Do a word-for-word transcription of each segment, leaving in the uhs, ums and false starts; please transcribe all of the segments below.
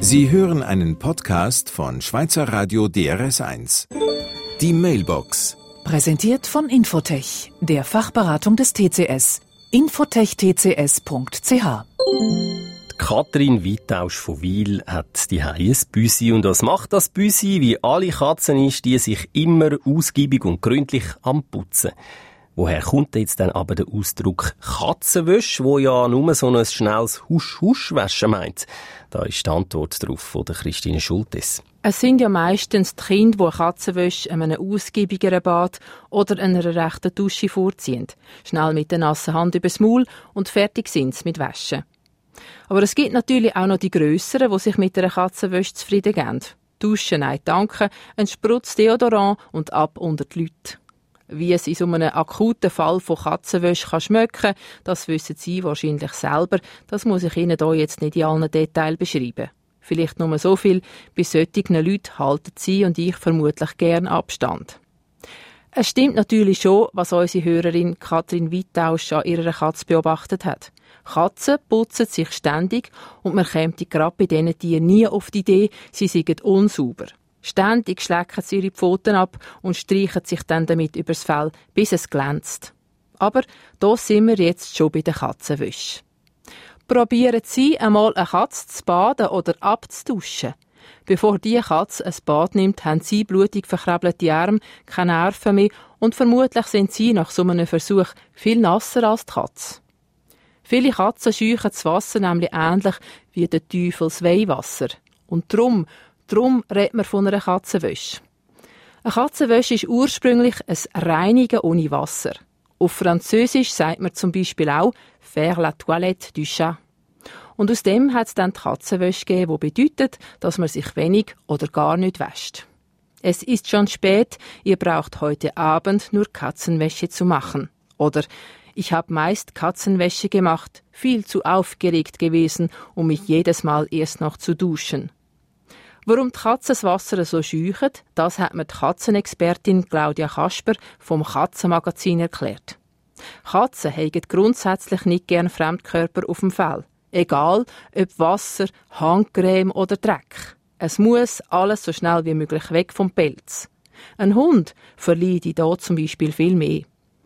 Sie hören einen Podcast von Schweizer Radio D R S eins. Die Mailbox. Präsentiert von Infotech, der Fachberatung des T C S. infotech t c s punkt c h. Katrin Wittausch von Wil hat die ein Büsi. Und was macht das Büsi? Wie alle Katzen ist die sich immer ausgiebig und gründlich am Putzen. Woher kommt jetzt dann aber der Ausdruck Katzenwäsche, wo ja nur so ein schnelles Husch-Husch-Waschen meint? Da ist die Antwort darauf von der Christine Schultes. Es sind ja meistens die Kinder, die Katzenwäsche einem ausgiebigeren Bad oder einer rechten Dusche vorziehen. Schnell mit der nassen Hand übers Maul und fertig sind sie mit Waschen. Aber es gibt natürlich auch noch die Grösseren, die sich mit einer Katzenwäsche zufrieden geben. Duschen, nein, danke, ein Sprutz Deodorant und ab unter die Leute. Wie es in so einem akuten Fall von Katzenwäsche kann schmecken, das wissen Sie wahrscheinlich selber. Das muss ich Ihnen hier jetzt nicht in allen Details beschreiben. Vielleicht nur so viel, bei solchen Leuten halten Sie und ich vermutlich gern Abstand. Es stimmt natürlich schon, was unsere Hörerin Katrin Wittausch an ihrer Katze beobachtet hat. Katzen putzen sich ständig und man käme gerade bei diesen Tieren nie auf die Idee, sie seien unsauber. Ständig schlecken sie ihre Pfoten ab und streichen sich dann damit übers Fell, bis es glänzt. Aber da sind wir jetzt schon bei der Katzenwäsche. Probieren Sie einmal eine Katze zu baden oder abzuduschen. Bevor die Katze ein Bad nimmt, haben Sie blutig verkrabelte Arme, keine Nerven mehr und vermutlich sind Sie nach so einem Versuch viel nasser als die Katze. Viele Katzen scheuchen das Wasser nämlich ähnlich wie der Teufels Weihwasser. Und darum Darum redet man von einer Katzenwäsche. Eine Katzenwäsche ist ursprünglich ein Reinigen ohne Wasser. Auf Französisch sagt man zum Beispiel auch «faire la toilette du chat». Und aus dem hat es dann die Katzenwäsche gegeben, die bedeutet, dass man sich wenig oder gar nicht wäscht. Es ist schon spät, ihr braucht heute Abend nur Katzenwäsche zu machen. Oder ich habe meist Katzenwäsche gemacht, viel zu aufgeregt gewesen, um mich jedes Mal erst noch zu duschen. Warum die Katzen das Wasser so scheuchen, das hat mir die Katzenexpertin Claudia Kasper vom Katzenmagazin erklärt. Katzen haben grundsätzlich nicht gern Fremdkörper auf dem Fell. Egal, ob Wasser, Handcreme oder Dreck. Es muss alles so schnell wie möglich weg vom Pelz. Ein Hund verleidet hier zum Beispiel viel mehr.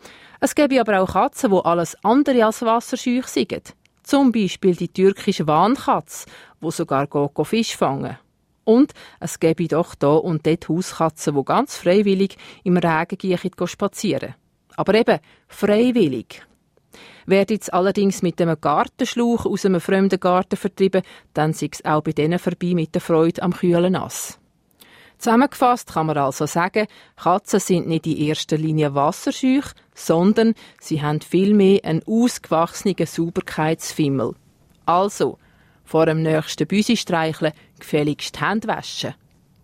Es gibt aber auch Katzen, die alles andere als wasserscheu sind. Zum Beispiel die türkische Wankatze, die sogar Fisch fangen. Und es gäbe doch da und dort Hauskatzen, die ganz freiwillig im Regen gehen spazieren. Aber eben freiwillig. Wird jetzt allerdings mit einem Gartenschlauch aus einem fremden Garten vertrieben, dann sei es auch bei denen vorbei mit der Freude am kühlen Nass. Zusammengefasst kann man also sagen, Katzen sind nicht in erster Linie wasserscheu, sondern sie haben vielmehr einen ausgewachsenen Sauberkeitsfimmel. Also, vor dem nächsten Büsi streicheln, gefälligst die Hände waschen.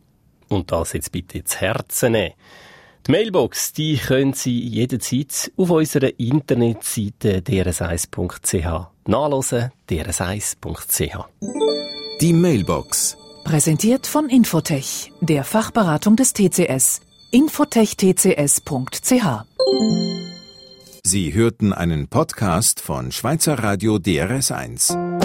Und das jetzt bitte ins Herzen nehmen. Die Mailbox, die können Sie jederzeit auf unserer Internetseite d r s eins punkt c h nachhören, d r s eins punkt c h. Die Mailbox. Präsentiert von Infotech, der Fachberatung des T C S. infotech t c s punkt c h. Sie hörten einen Podcast von Schweizer Radio D R S eins.